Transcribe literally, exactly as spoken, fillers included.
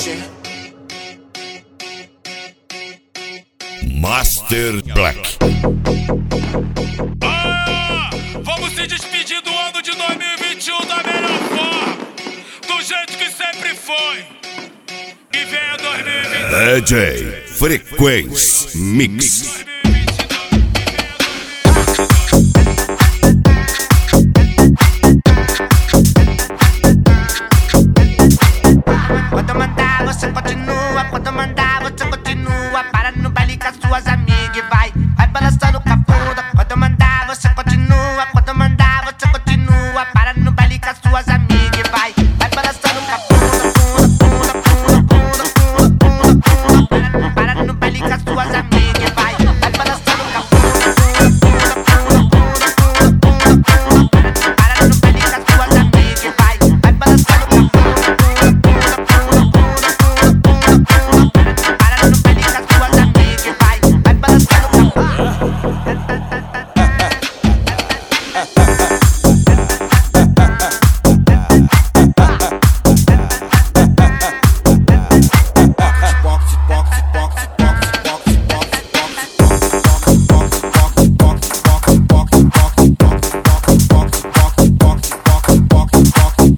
shit. Master Black. Ah, vamos se despedir do ano de dois mil e vinte e um da melhor forma, do jeito que sempre foi. E venha dois mil e vinte. D J Frequência Mix. Quando mandar você continua, quando mandar você continua. Para no baile com as suas amigas e vai.